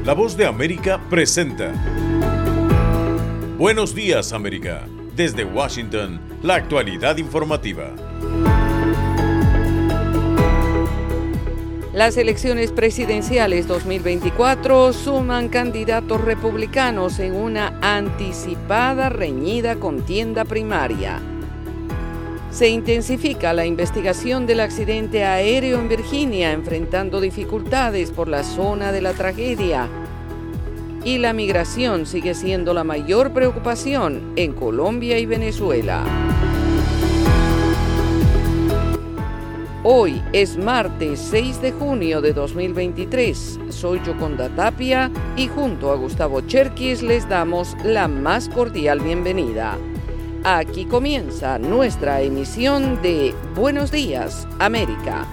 La Voz de América presenta Buenos Días, América. Desde Washington, la actualidad informativa. Las elecciones presidenciales 2024 suman candidatos republicanos en una anticipada reñida contienda primaria. Se intensifica la investigación del accidente aéreo en Virginia, enfrentando dificultades por la zona de la tragedia. Y la migración sigue siendo la mayor preocupación en Colombia y Venezuela. Hoy es martes 6 de junio de 2023. Soy Yoconda Tapia y junto a Gustavo Cherkis les damos la más cordial bienvenida. Aquí comienza nuestra emisión de Buenos Días, América.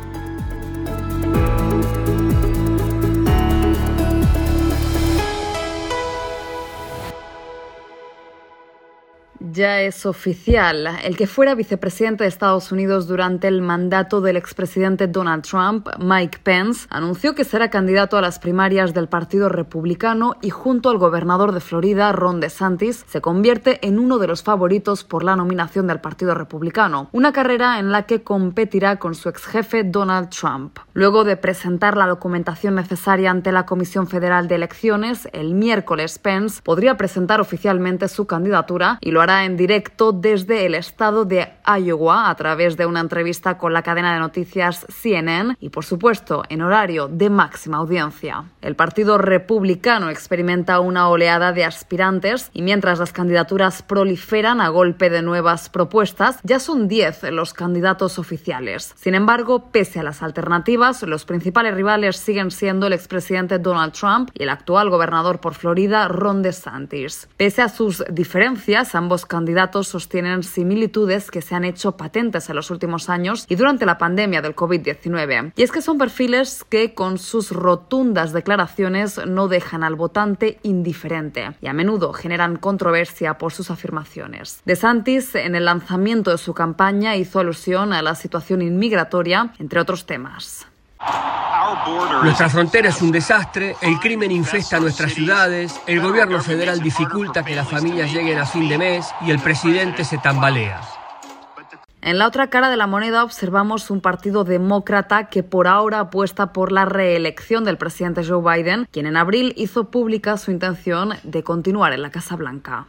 Ya es oficial. El que fuera vicepresidente de Estados Unidos durante el mandato del expresidente Donald Trump, Mike Pence, anunció que será candidato a las primarias del Partido Republicano y junto al gobernador de Florida, Ron DeSantis, se convierte en uno de los favoritos por la nominación del Partido Republicano, una carrera en la que competirá con su exjefe Donald Trump. Luego de presentar la documentación necesaria ante la Comisión Federal de Elecciones, el miércoles Pence podría presentar oficialmente su candidatura y lo hará en directo desde el estado de Iowa a través de una entrevista con la cadena de noticias CNN y, por supuesto, en horario de máxima audiencia. El Partido Republicano experimenta una oleada de aspirantes y mientras las candidaturas proliferan a golpe de nuevas propuestas, ya son 10 los candidatos oficiales. Sin embargo, pese a las alternativas, los principales rivales siguen siendo el expresidente Donald Trump y el actual gobernador por Florida, Ron DeSantis. Pese a sus diferencias, ambos candidatos sostienen similitudes que se han hecho patentes en los últimos años y durante la pandemia del COVID-19. Y es que son perfiles que, con sus rotundas declaraciones, no dejan al votante indiferente y a menudo generan controversia por sus afirmaciones. DeSantis, en el lanzamiento de su campaña, hizo alusión a la situación inmigratoria, entre otros temas. Nuestra frontera es un desastre, el crimen infesta nuestras ciudades, el gobierno federal dificulta que las familias lleguen a fin de mes y el presidente se tambalea. En la otra cara de la moneda observamos un partido demócrata que por ahora apuesta por la reelección del presidente Joe Biden, quien en abril hizo pública su intención de continuar en la Casa Blanca.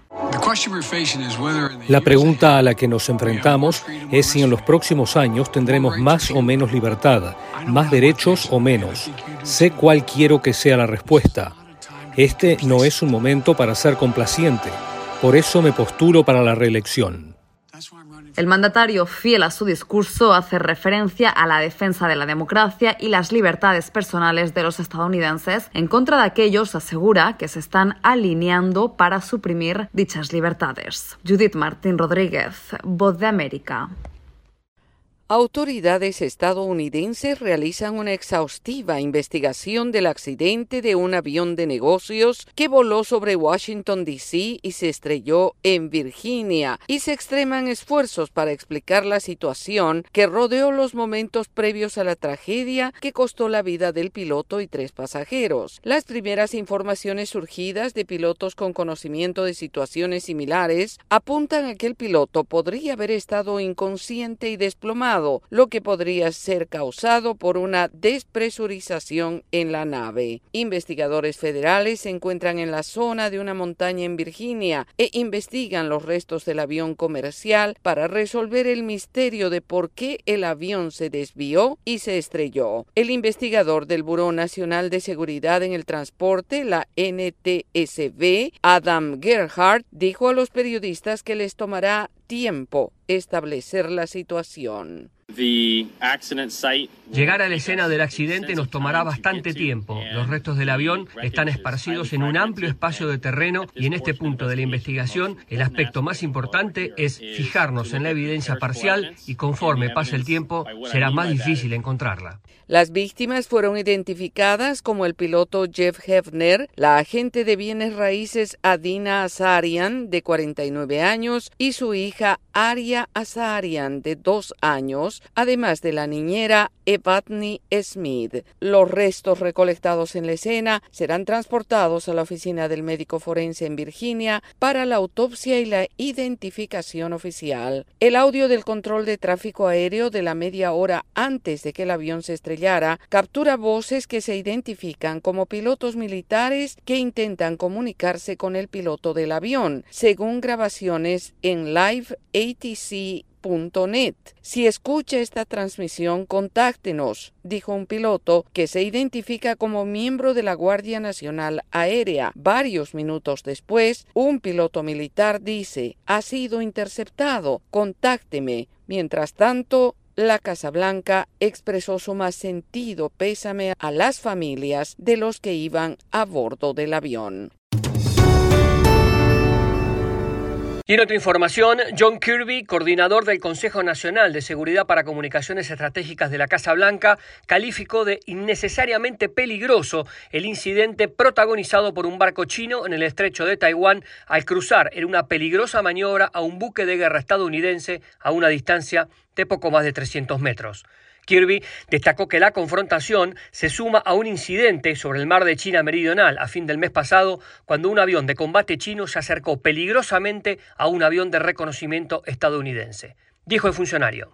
La pregunta a la que nos enfrentamos es si en los próximos años tendremos más o menos libertad, más derechos o menos. Sé cuál quiero que sea la respuesta. Este no es un momento para ser complaciente. Por eso me postulo para la reelección. El mandatario, fiel a su discurso, hace referencia a la defensa de la democracia y las libertades personales de los estadounidenses en contra de aquellos, asegura, que se están alineando para suprimir dichas libertades. Judith Martín Rodríguez, Voz de América. Autoridades estadounidenses realizan una exhaustiva investigación del accidente de un avión de negocios que voló sobre Washington, D.C. y se estrelló en Virginia, y se extreman esfuerzos para explicar la situación que rodeó los momentos previos a la tragedia que costó la vida del piloto y 3 pasajeros. Las primeras informaciones surgidas de pilotos con conocimiento de situaciones similares apuntan a que el piloto podría haber estado inconsciente y desplomado, lo que podría ser causado por una despresurización en la nave. Investigadores federales se encuentran en la zona de una montaña en Virginia e investigan los restos del avión comercial para resolver el misterio de por qué el avión se desvió y se estrelló. El investigador del Buró Nacional de Seguridad en el Transporte, la NTSB, Adam Gerhardt, dijo a los periodistas que les tomará tiempo establecer la situación. Llegar a la escena del accidente nos tomará bastante tiempo. Los restos del avión están esparcidos en un amplio espacio de terreno y en este punto de la investigación el aspecto más importante es fijarnos en la evidencia parcial y conforme pase el tiempo será más difícil encontrarla. Las víctimas fueron identificadas como el piloto Jeff Hefner, la agente de bienes raíces Adina Azarian, de 49 años, y su hija Aria Azarian, de 2 años, años, además de la niñera Evadne Smith. Los restos recolectados en la escena serán transportados a la oficina del médico forense en Virginia para la autopsia y la identificación oficial. El audio del control de tráfico aéreo de la media hora antes de que el avión se estrellara captura voces que se identifican como pilotos militares que intentan comunicarse con el piloto del avión, según grabaciones en liveatc.net. Si escucha esta transmisión, contáctenos, dijo un piloto que se identifica como miembro de la Guardia Nacional Aérea. Varios minutos después, un piloto militar dice: ha sido interceptado, contácteme. Mientras tanto, la Casa Blanca expresó su más sentido pésame a las familias de los que iban a bordo del avión. Y en otra información, John Kirby, coordinador del Consejo Nacional de Seguridad para Comunicaciones Estratégicas de la Casa Blanca, calificó de innecesariamente peligroso el incidente protagonizado por un barco chino en el estrecho de Taiwán al cruzar en una peligrosa maniobra a un buque de guerra estadounidense a una distancia de poco más de 300 metros. Kirby destacó que la confrontación se suma a un incidente sobre el mar de China Meridional a fin del mes pasado, cuando un avión de combate chino se acercó peligrosamente a un avión de reconocimiento estadounidense. Dijo el funcionario: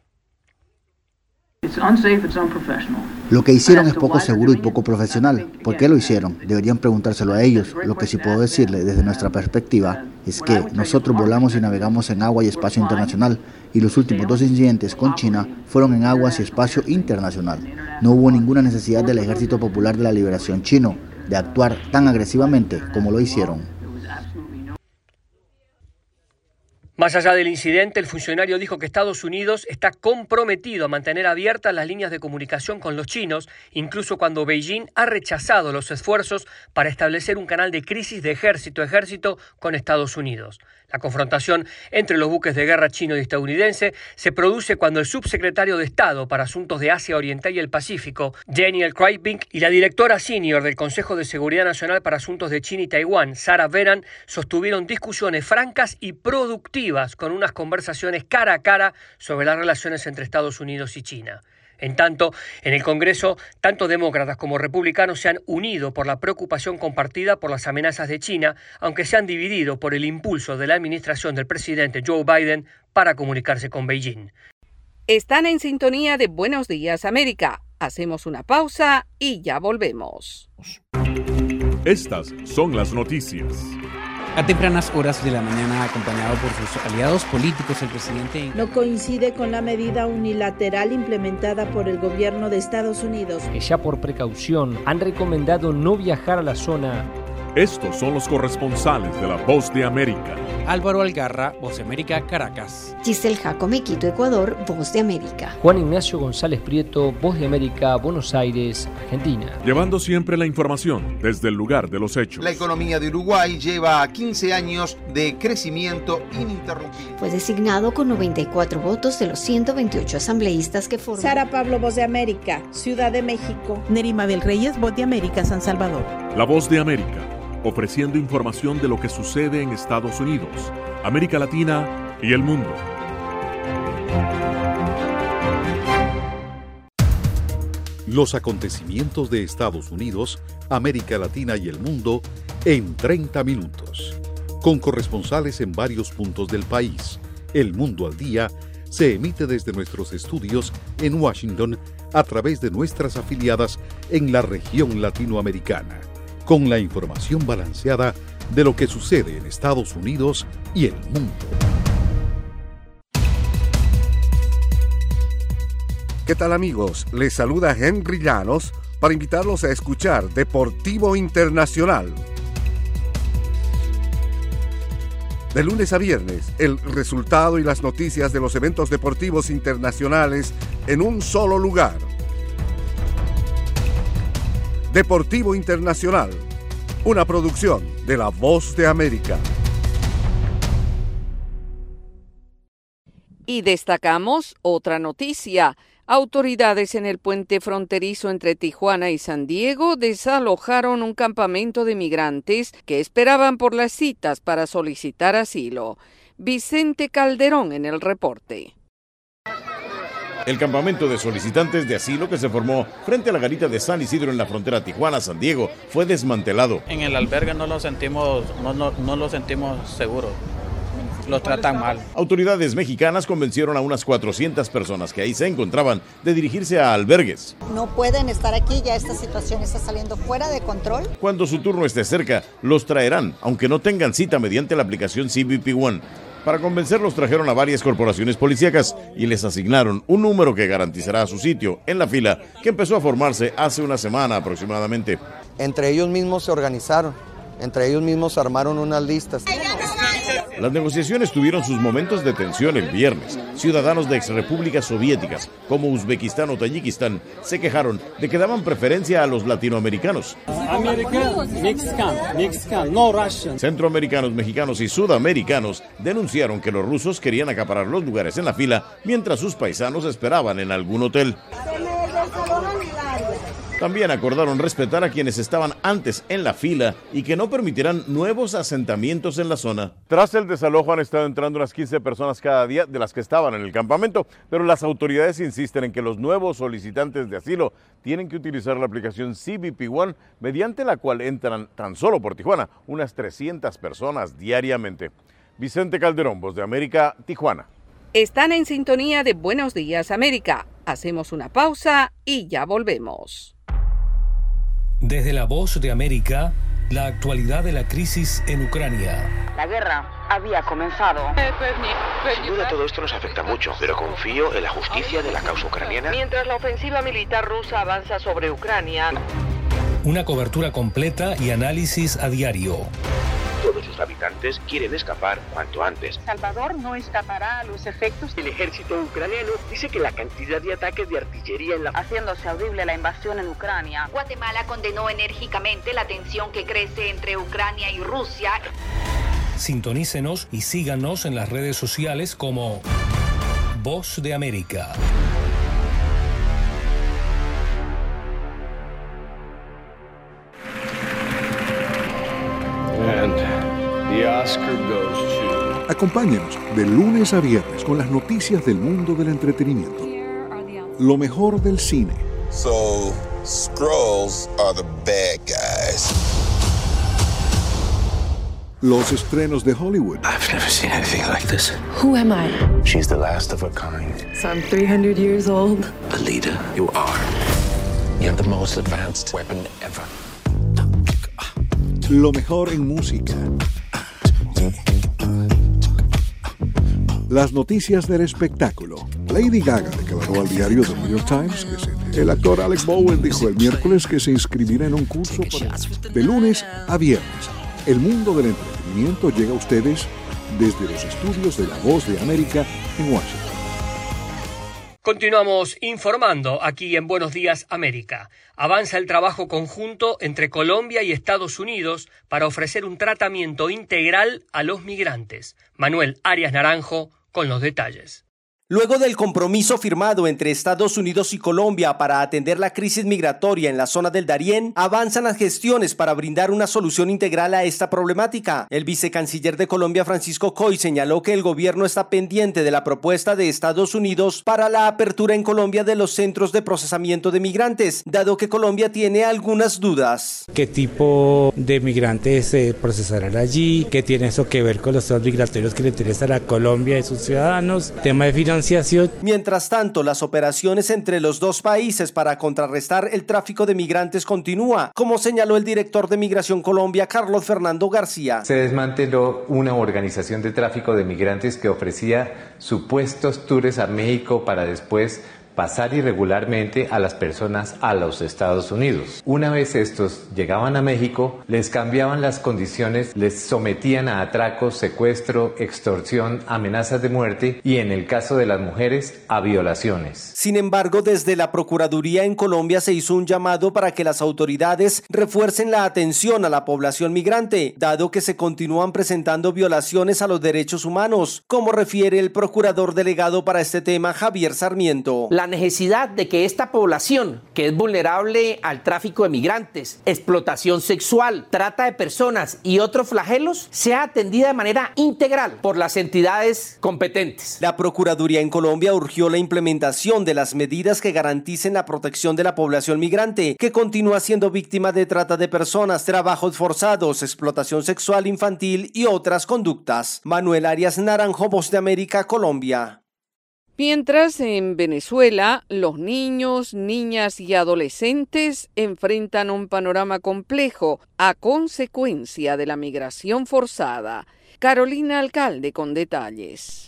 lo que hicieron es poco seguro y poco profesional. ¿Por qué lo hicieron? Deberían preguntárselo a ellos. Lo que sí puedo decirle desde nuestra perspectiva es que nosotros volamos y navegamos en agua y espacio internacional, y los últimos 2 incidentes con China fueron en aguas y espacio internacional. No hubo ninguna necesidad del Ejército Popular de la Liberación chino de actuar tan agresivamente como lo hicieron. Más allá del incidente, el funcionario dijo que Estados Unidos está comprometido a mantener abiertas las líneas de comunicación con los chinos, incluso cuando Beijing ha rechazado los esfuerzos para establecer un canal de crisis de ejército a ejército con Estados Unidos. La confrontación entre los buques de guerra chino y estadounidense se produce cuando el subsecretario de Estado para Asuntos de Asia Oriental y el Pacífico, Daniel Kreitbink, y la directora senior del Consejo de Seguridad Nacional para Asuntos de China y Taiwán, Sarah Beran, sostuvieron discusiones francas y productivas con unas conversaciones cara a cara sobre las relaciones entre Estados Unidos y China. En tanto, en el Congreso, tanto demócratas como republicanos se han unido por la preocupación compartida por las amenazas de China, aunque se han dividido por el impulso de la administración del presidente Joe Biden para comunicarse con Beijing. Están en sintonía de Buenos Días, América. Hacemos una pausa y ya volvemos. Estas son las noticias. A tempranas horas de la mañana, acompañado por sus aliados políticos, el presidente no coincide con la medida unilateral implementada por el gobierno de Estados Unidos, que ya por precaución han recomendado no viajar a la zona. Estos son los corresponsales de La Voz de América. Álvaro Algarra, Voz de América, Caracas. Giselle Jacome, Quito, Ecuador, Voz de América. Juan Ignacio González Prieto, Voz de América, Buenos Aires, Argentina. Llevando siempre la información desde el lugar de los hechos. La economía de Uruguay lleva 15 años de crecimiento ininterrumpido. Fue designado con 94 votos de los 128 asambleístas que forman. Sara Pablo, Voz de América, Ciudad de México. Nerima Bel Reyes, Voz de América, San Salvador. La Voz de América, ofreciendo información de lo que sucede en Estados Unidos, América Latina y el mundo. Los acontecimientos de Estados Unidos, América Latina y el mundo en 30 minutos. Con corresponsales en varios puntos del país. El Mundo al Día se emite desde nuestros estudios en Washington a través de nuestras afiliadas en la región latinoamericana, con la información balanceada de lo que sucede en Estados Unidos y el mundo. ¿Qué tal, amigos? Les saluda Henry Llanos para invitarlos a escuchar Deportivo Internacional. De lunes a viernes, el resultado y las noticias de los eventos deportivos internacionales en un solo lugar. Deportivo Internacional, una producción de La Voz de América. Y destacamos otra noticia. Autoridades en el puente fronterizo entre Tijuana y San Diego desalojaron un campamento de migrantes que esperaban por las citas para solicitar asilo. Vicente Calderón en el reporte. El campamento de solicitantes de asilo que se formó frente a la garita de San Isidro en la frontera Tijuana-San Diego fue desmantelado. En el albergue no lo sentimos seguros. Los tratan mal. Autoridades mexicanas convencieron a unas 400 personas que ahí se encontraban de dirigirse a albergues. No pueden estar aquí, ya esta situación está saliendo fuera de control. Cuando su turno esté cerca, los traerán, aunque no tengan cita mediante la aplicación CBP One. Para convencerlos trajeron a varias corporaciones policíacas y les asignaron un número que garantizará su sitio en la fila que empezó a formarse hace una semana aproximadamente. Entre ellos mismos se organizaron, entre ellos mismos armaron unas listas. Las negociaciones tuvieron sus momentos de tensión el viernes. Ciudadanos de exrepúblicas soviéticas como Uzbekistán o Tayikistán se quejaron de que daban preferencia a los latinoamericanos. Centroamericanos, mexicanos y sudamericanos denunciaron que los rusos querían acaparar los lugares en la fila mientras sus paisanos esperaban en algún hotel. También acordaron respetar a quienes estaban antes en la fila y que no permitirán nuevos asentamientos en la zona. Tras el desalojo han estado entrando unas 15 personas cada día de las que estaban en el campamento, pero las autoridades insisten en que los nuevos solicitantes de asilo tienen que utilizar la aplicación CBP One, mediante la cual entran tan solo por Tijuana unas 300 personas diariamente. Vicente Calderón, Voz de América, Tijuana. Están en sintonía de Buenos Días América. Hacemos una pausa y ya volvemos. Desde la Voz de América, la actualidad de la crisis en Ucrania. La guerra había comenzado. Sin duda todo esto nos afecta mucho, pero confío en la justicia de la causa ucraniana. Mientras la ofensiva militar rusa avanza sobre Ucrania. Una cobertura completa y análisis a diario. Todos sus habitantes quieren escapar cuanto antes. Salvador no escapará a los efectos. El ejército ucraniano dice que la cantidad de ataques de artillería en la... haciéndose audible la invasión en Ucrania. Guatemala condenó enérgicamente la tensión que crece entre Ucrania y Rusia. Sintonícenos y síganos en las redes sociales como Voz de América. Acompáñenos de lunes a viernes con las noticias del mundo del entretenimiento. Lo mejor del cine. So, Skrulls are the bad guys. Los estrenos de Hollywood. I've never seen anything like this. Who am I? She's the last of her kind. So I'm 300 years old. Alita, you are. You're the most advanced weapon ever. Lo mejor en música. Las noticias del espectáculo. Lady Gaga declaró al diario The New York Times que el actor Alec Bowen dijo el miércoles que se inscribirá en un curso de lunes a viernes. El mundo del entretenimiento llega a ustedes desde los estudios de La Voz de América en Washington. Continuamos informando aquí en Buenos Días América. Avanza el trabajo conjunto entre Colombia y Estados Unidos para ofrecer un tratamiento integral a los migrantes. Manuel Arias Naranjo con los detalles. Luego del compromiso firmado entre Estados Unidos y Colombia para atender la crisis migratoria en la zona del Darién, avanzan las gestiones para brindar una solución integral a esta problemática. El vicecanciller de Colombia, Francisco Coy, señaló que el gobierno está pendiente de la propuesta de Estados Unidos para la apertura en Colombia de los centros de procesamiento de migrantes, dado que Colombia tiene algunas dudas. ¿Qué tipo de migrantes se procesarán allí? ¿Qué tiene eso que ver con los temas migratorios que le interesan a Colombia y sus ciudadanos? Tema de financiación. Mientras tanto, las operaciones entre los dos países para contrarrestar el tráfico de migrantes continúa, como señaló el director de Migración Colombia, Carlos Fernando García. Se desmanteló una organización de tráfico de migrantes que ofrecía supuestos tours a México para después pasar irregularmente a las personas a los Estados Unidos. Una vez estos llegaban a México, les cambiaban las condiciones, les sometían a atracos, secuestro, extorsión, amenazas de muerte y, en el caso de las mujeres, a violaciones. Sin embargo, desde la Procuraduría en Colombia se hizo un llamado para que las autoridades refuercen la atención a la población migrante, dado que se continúan presentando violaciones a los derechos humanos, como refiere el procurador delegado para este tema, Javier Sarmiento. la necesidad de que esta población, que es vulnerable al tráfico de migrantes, explotación sexual, trata de personas y otros flagelos, sea atendida de manera integral por las entidades competentes. La Procuraduría en Colombia urgió la implementación de las medidas que garanticen la protección de la población migrante, que continúa siendo víctima de trata de personas, trabajos forzados, explotación sexual infantil y otras conductas. Manuel Arias Naranjo, Voz de América, Colombia. Mientras en Venezuela, los niños, niñas y adolescentes enfrentan un panorama complejo a consecuencia de la migración forzada. Carolina Alcalde con detalles.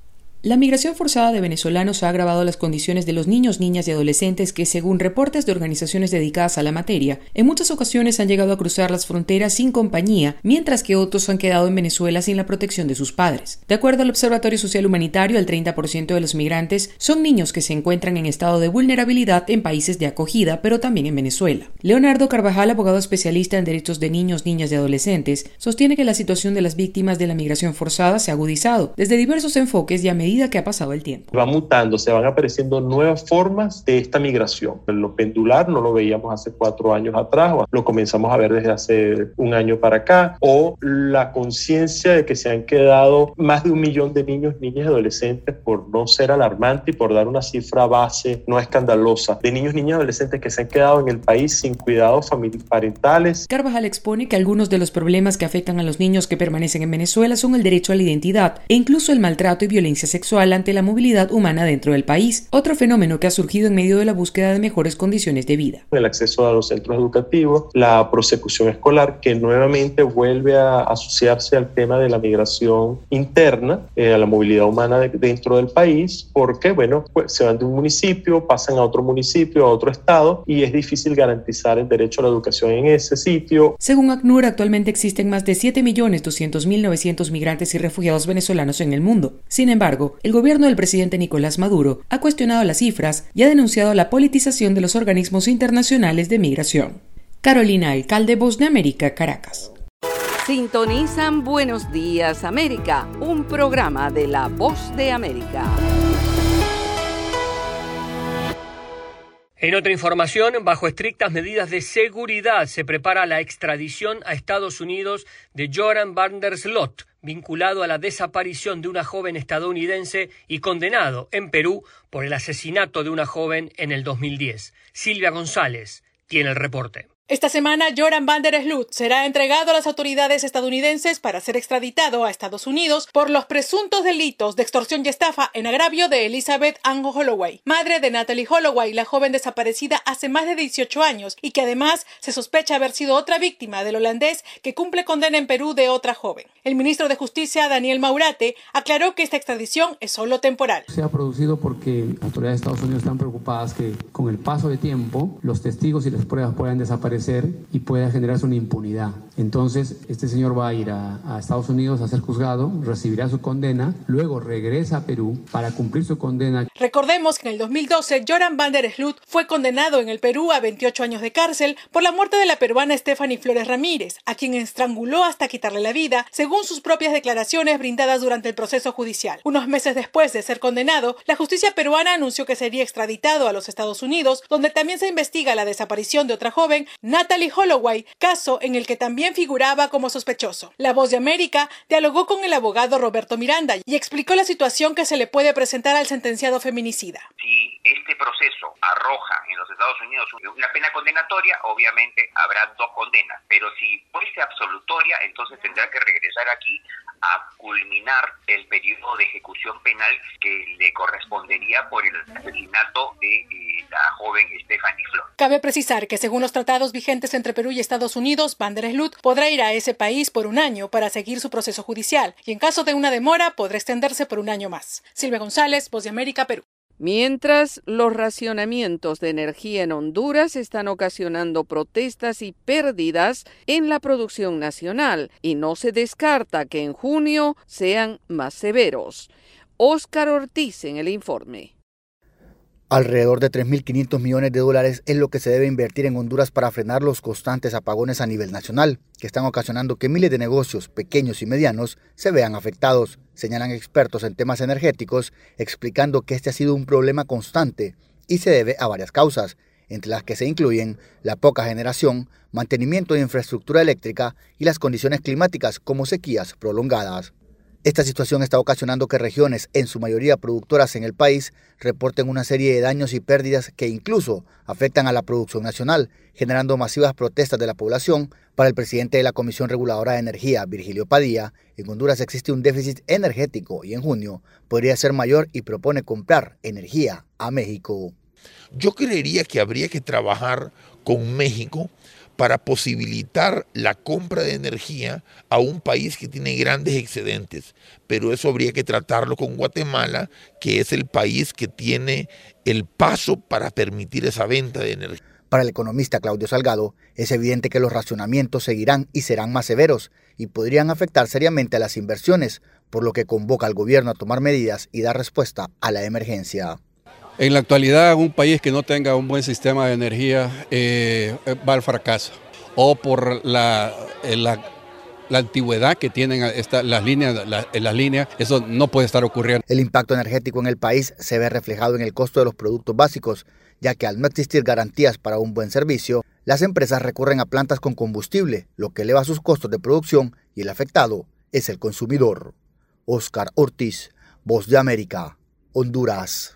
La migración forzada de venezolanos ha agravado las condiciones de los niños, niñas y adolescentes que, según reportes de organizaciones dedicadas a la materia, en muchas ocasiones han llegado a cruzar las fronteras sin compañía, mientras que otros han quedado en Venezuela sin la protección de sus padres. De acuerdo al Observatorio Social Humanitario, el 30% de los migrantes son niños que se encuentran en estado de vulnerabilidad en países de acogida, pero también en Venezuela. Leonardo Carvajal, abogado especialista en derechos de niños, niñas y adolescentes, sostiene que la situación de las víctimas de la migración forzada se ha agudizado desde diversos enfoques y a medida que ha pasado el tiempo. Va mutando, se van apareciendo nuevas formas de esta migración. Lo pendular no lo veíamos hace 4 años atrás, o lo comenzamos a ver desde hace 1 año para acá, o la conciencia de que se han quedado más de 1 millón de niños, niñas y adolescentes, por no ser alarmante y por dar una cifra base no escandalosa, de niños, niñas y adolescentes que se han quedado en el país sin cuidados parentales. Carvajal expone que algunos de los problemas que afectan a los niños que permanecen en Venezuela son el derecho a la identidad e incluso el maltrato y violencia sexual ante la movilidad humana dentro del país, otro fenómeno que ha surgido en medio de la búsqueda de mejores condiciones de vida. El acceso a los centros educativos, la prosecución escolar, que nuevamente vuelve a asociarse al tema de la migración interna, a la movilidad humana dentro del país, porque bueno, pues, se van de un municipio, pasan a otro municipio, a otro estado, y es difícil garantizar el derecho a la educación en ese sitio. Según ACNUR, actualmente existen más de 7.200.900 migrantes y refugiados venezolanos en el mundo. Sin embargo, el gobierno del presidente Nicolás Maduro ha cuestionado las cifras y ha denunciado la politización de los organismos internacionales de migración. Carolina Alcalde, Voz de América, Caracas. Sintonizan Buenos Días América, un programa de La Voz de América. En otra información, bajo estrictas medidas de seguridad, se prepara la extradición a Estados Unidos de Joran van der Sloot, vinculado a la desaparición de una joven estadounidense y condenado en Perú por el asesinato de una joven en el 2010. Silvia González tiene el reporte. Esta semana, Joran van der Sloot será entregado a las autoridades estadounidenses para ser extraditado a Estados Unidos por los presuntos delitos de extorsión y estafa en agravio de Elizabeth Ann Holloway, madre de Natalee Holloway, la joven desaparecida hace más de 18 años y que además se sospecha haber sido otra víctima del holandés que cumple condena en Perú de otra joven. El ministro de Justicia, Daniel Maurate, aclaró que esta extradición es solo temporal. Se ha producido porque las autoridades de Estados Unidos están preocupadas que con el paso de tiempo los testigos y las pruebas puedan desaparecer y pueda generarse una impunidad. Entonces, este señor va a ir a Estados Unidos a ser juzgado, recibirá su condena, luego regresa a Perú para cumplir su condena. Recordemos que en el 2012, Joran van der Sloot fue condenado en el Perú a 28 años de cárcel por la muerte de la peruana Stephanie Flores Ramírez, a quien estranguló hasta quitarle la vida, según sus propias declaraciones brindadas durante el proceso judicial. Unos meses después de ser condenado, la justicia peruana anunció que sería extraditado a los Estados Unidos, donde también se investiga la desaparición de otra joven, Natalee Holloway, caso en el que también figuraba como sospechoso. La Voz de América dialogó con el abogado Roberto Miranda y explicó la situación que se le puede presentar al sentenciado feminicida. Si este proceso arroja en los Estados Unidos una pena condenatoria, obviamente habrá 2 condenas, pero si fuese absolutoria, entonces tendrá que regresar aquí a culminar el periodo de ejecución penal que le correspondería por el asesinato de la joven Stephanie Flores. Cabe precisar que según los tratados vigentes entre Perú y Estados Unidos, van der Sloot podrá ir a ese país por 1 año para seguir su proceso judicial y en caso de una demora podrá extenderse por 1 año más. Silvia González, Voz de América, Perú. Mientras, los racionamientos de energía en Honduras están ocasionando protestas y pérdidas en la producción nacional y no se descarta que en junio sean más severos. Óscar Ortiz en el informe. Alrededor de $3.500 millones es lo que se debe invertir en Honduras para frenar los constantes apagones a nivel nacional, que están ocasionando que miles de negocios, pequeños y medianos, se vean afectados, señalan expertos en temas energéticos, explicando que este ha sido un problema constante y se debe a varias causas, entre las que se incluyen la poca generación, mantenimiento de infraestructura eléctrica y las condiciones climáticas como sequías prolongadas. Esta situación está ocasionando que regiones, en su mayoría productoras en el país, reporten una serie de daños y pérdidas que incluso afectan a la producción nacional, generando masivas protestas de la población. Para el presidente de la Comisión Reguladora de Energía, Virgilio Padilla, en Honduras existe un déficit energético y en junio podría ser mayor y propone comprar energía a México. Yo creería que habría que trabajar con México para posibilitar la compra de energía a un país que tiene grandes excedentes, pero eso habría que tratarlo con Guatemala, que es el país que tiene el paso para permitir esa venta de energía. Para el economista Claudio Salgado, es evidente que los racionamientos seguirán y serán más severos y podrían afectar seriamente a las inversiones, por lo que convoca al gobierno a tomar medidas y dar respuesta a la emergencia. En la actualidad, un país que no tenga un buen sistema de energía va al fracaso, o por la antigüedad que tienen las líneas, eso no puede estar ocurriendo. El impacto energético en el país se ve reflejado en el costo de los productos básicos, ya que al no existir garantías para un buen servicio, las empresas recurren a plantas con combustible, lo que eleva sus costos de producción y el afectado es el consumidor. Oscar Ortiz, Voz de América, Honduras.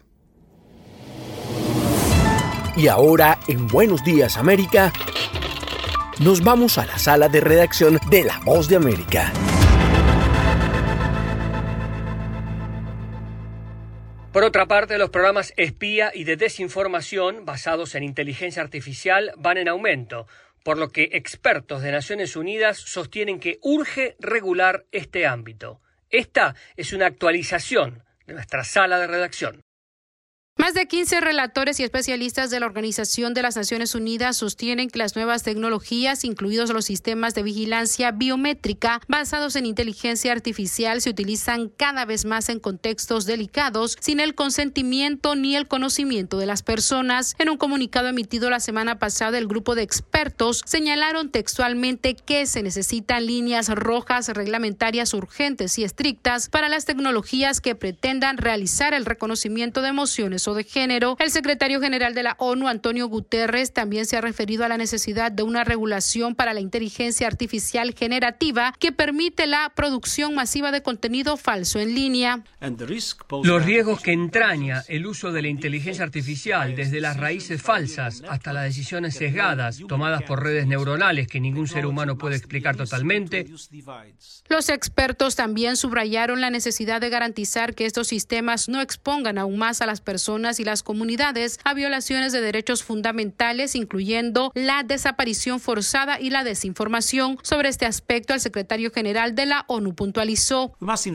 Y ahora, en Buenos Días América, nos vamos a la sala de redacción de La Voz de América. Por otra parte, los programas espía y de desinformación basados en inteligencia artificial van en aumento, por lo que expertos de Naciones Unidas sostienen que urge regular este ámbito. Esta es una actualización de nuestra sala de redacción. Más de 15 relatores y especialistas de la Organización de las Naciones Unidas sostienen que las nuevas tecnologías, incluidos los sistemas de vigilancia biométrica basados en inteligencia artificial, se utilizan cada vez más en contextos delicados, sin el consentimiento ni el conocimiento de las personas. En un comunicado emitido la semana pasada, el grupo de expertos señalaron textualmente que se necesitan líneas rojas reglamentarias urgentes y estrictas para las tecnologías que pretendan realizar el reconocimiento de emociones de género. El secretario general de la ONU, Antonio Guterres, también se ha referido a la necesidad de una regulación para la inteligencia artificial generativa que permite la producción masiva de contenido falso en línea. Los riesgos que entraña el uso de la inteligencia artificial, desde las raíces falsas hasta las decisiones sesgadas tomadas por redes neuronales que ningún ser humano puede explicar totalmente. Los expertos también subrayaron la necesidad de garantizar que estos sistemas no expongan aún más a las personas y las comunidades a violaciones de derechos fundamentales, incluyendo la desaparición forzada y la desinformación. Sobre este aspecto, el secretario general de la ONU puntualizó: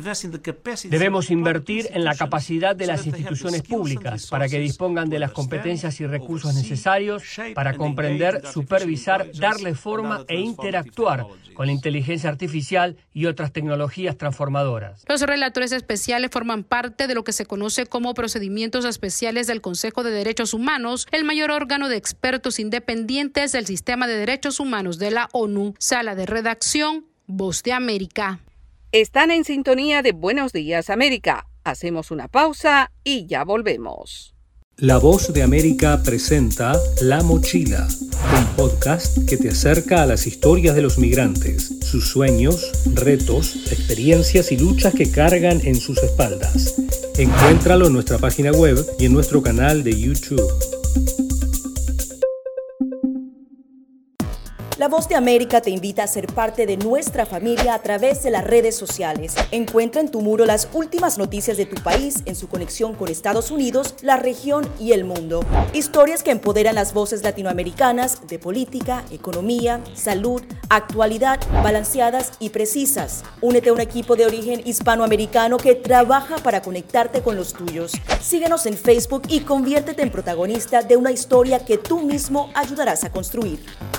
debemos invertir en la capacidad de las instituciones públicas para que dispongan de las competencias y recursos necesarios para comprender, supervisar, darle forma e interactuar con la inteligencia artificial y otras tecnologías transformadoras. Los relatores especiales forman parte de lo que se conoce como procedimientos especiales del Consejo de Derechos Humanos, el mayor órgano de expertos independientes del sistema de derechos humanos de la ONU. Sala de redacción, Voz de América. Están en sintonía de Buenos Días América. Hacemos una pausa y ya volvemos. La Voz de América presenta La Mochila, un podcast que te acerca a las historias de los migrantes, sus sueños, retos, experiencias y luchas que cargan en sus espaldas. Encuéntralo en nuestra página web y en nuestro canal de YouTube. La Voz de América te invita a ser parte de nuestra familia a través de las redes sociales. Encuentra en tu muro las últimas noticias de tu país en su conexión con Estados Unidos, la región y el mundo. Historias que empoderan las voces latinoamericanas de política, economía, salud, actualidad, balanceadas y precisas. Únete a un equipo de origen hispanoamericano que trabaja para conectarte con los tuyos. Síguenos en Facebook y conviértete en protagonista de una historia que tú mismo ayudarás a construir.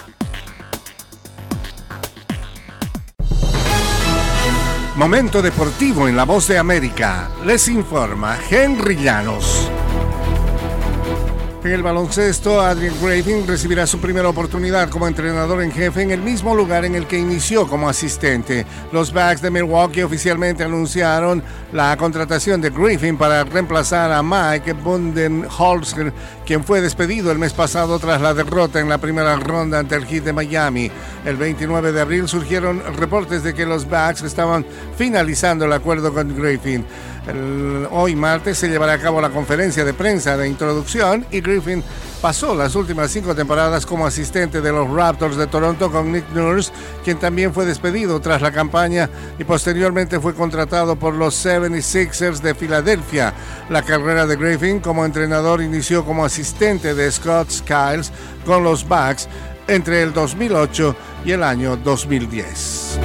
Momento deportivo en La Voz de América. Les informa Henry Llanos. En el baloncesto, Adrian Griffin recibirá su primera oportunidad como entrenador en jefe en el mismo lugar en el que inició como asistente. Los Bucks de Milwaukee oficialmente anunciaron la contratación de Griffin para reemplazar a Mike Budenholzer, quien fue despedido el mes pasado tras la derrota en la primera ronda ante el Heat de Miami. El 29 de abril surgieron reportes de que los Bucks estaban finalizando el acuerdo con Griffin. Hoy martes se llevará a cabo la conferencia de prensa de introducción y Griffin pasó las últimas 5 temporadas como asistente de los Raptors de Toronto con Nick Nurse, quien también fue despedido tras la campaña y posteriormente fue contratado por los 76ers de Filadelfia. La carrera de Griffin como entrenador inició como asistente de Scott Skiles con los Bucks entre el 2008 y el año 2010.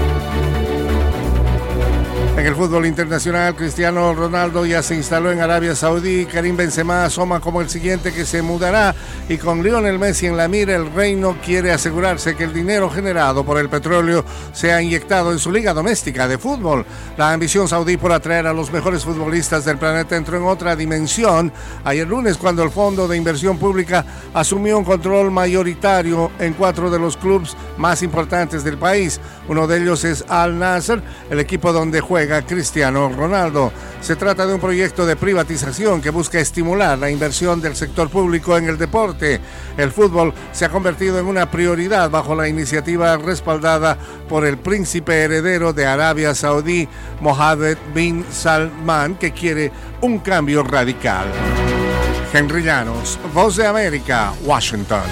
En el fútbol internacional, Cristiano Ronaldo ya se instaló en Arabia Saudí. Karim Benzema asoma como el siguiente que se mudará. Y con Lionel Messi en la mira, el reino quiere asegurarse que el dinero generado por el petróleo sea inyectado en su liga doméstica de fútbol. La ambición saudí por atraer a los mejores futbolistas del planeta entró en otra dimensión ayer lunes, cuando el Fondo de Inversión Pública asumió un control mayoritario en 4 de los clubes más importantes del país. Uno de ellos es Al Nassr, el equipo donde juega Cristiano Ronaldo. Se trata de un proyecto de privatización que busca estimular la inversión del sector público en el deporte. El fútbol se ha convertido en una prioridad bajo la iniciativa respaldada por el príncipe heredero de Arabia Saudí, Mohammed bin Salman, que quiere un cambio radical. Henry Llanos, Voz de América, Washington.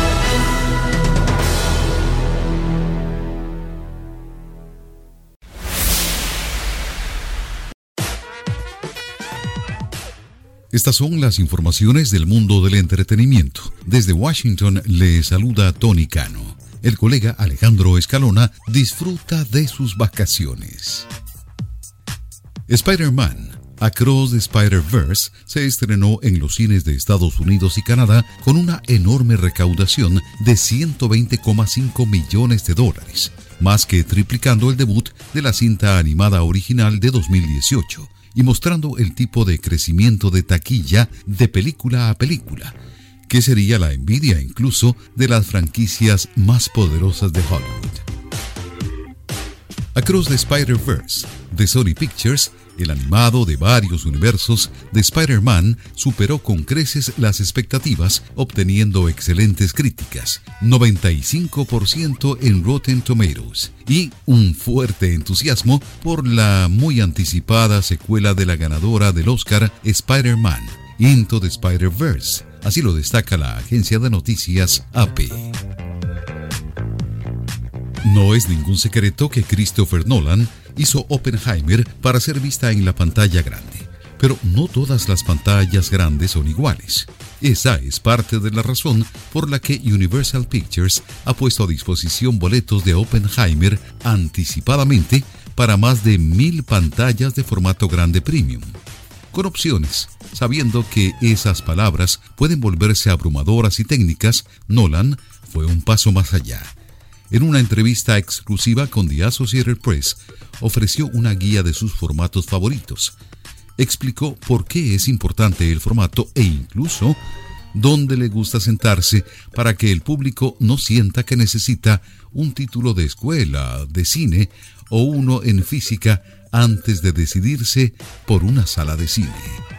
Estas son las informaciones del mundo del entretenimiento. Desde Washington le saluda Tony Cano. El colega Alejandro Escalona disfruta de sus vacaciones. Spider-Man Across the Spider-Verse se estrenó en los cines de Estados Unidos y Canadá con una enorme recaudación de $120,5 millones, más que triplicando el debut de la cinta animada original de 2018. Y mostrando el tipo de crecimiento de taquilla de película a película, que sería la envidia incluso de las franquicias más poderosas de Hollywood. Across the Spider-Verse, de Sony Pictures, el animado de varios universos de Spider-Man, superó con creces las expectativas, obteniendo excelentes críticas, 95% en Rotten Tomatoes, y un fuerte entusiasmo por la muy anticipada secuela de la ganadora del Oscar, Spider-Man, Into the Spider-Verse. Así lo destaca la agencia de noticias AP. No es ningún secreto que Christopher Nolan hizo Oppenheimer para ser vista en la pantalla grande. Pero no todas las pantallas grandes son iguales. Esa es parte de la razón por la que Universal Pictures ha puesto a disposición boletos de Oppenheimer anticipadamente para más de 1,000 pantallas de formato grande premium, con opciones. Sabiendo que esas palabras pueden volverse abrumadoras y técnicas, Nolan fue un paso más allá. En una entrevista exclusiva con The Associated Press, ofreció una guía de sus formatos favoritos. Explicó por qué es importante el formato e incluso dónde le gusta sentarse para que el público no sienta que necesita un título de escuela, de cine o uno en física antes de decidirse por una sala de cine.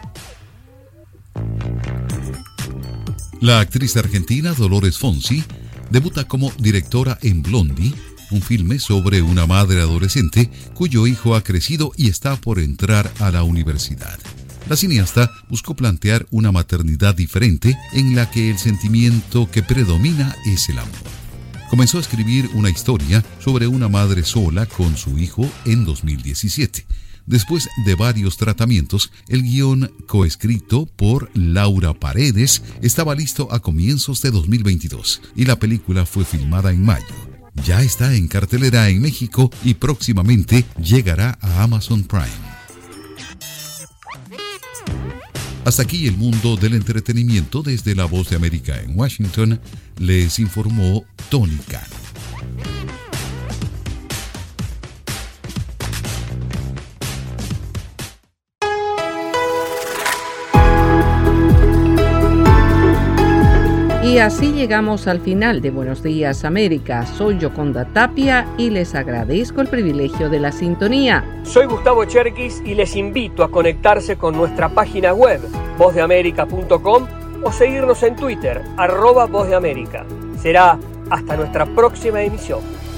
La actriz argentina Dolores Fonsi debuta como directora en Blondie, un filme sobre una madre adolescente cuyo hijo ha crecido y está por entrar a la universidad. La cineasta buscó plantear una maternidad diferente en la que el sentimiento que predomina es el amor. Comenzó a escribir una historia sobre una madre sola con su hijo en 2017. Después de varios tratamientos, el guión, coescrito por Laura Paredes, estaba listo a comienzos de 2022 y la película fue filmada en mayo. Ya está en cartelera en México y próximamente llegará a Amazon Prime. Hasta aquí el mundo del entretenimiento. Desde La Voz de América en Washington, les informó Tony Cano. Y así llegamos al final de Buenos Días América. Soy Yoconda Tapia y les agradezco el privilegio de la sintonía. Soy Gustavo Cherkis y les invito a conectarse con nuestra página web, vozdeamerica.com, o seguirnos en Twitter, @vozdeamerica. Será hasta nuestra próxima emisión.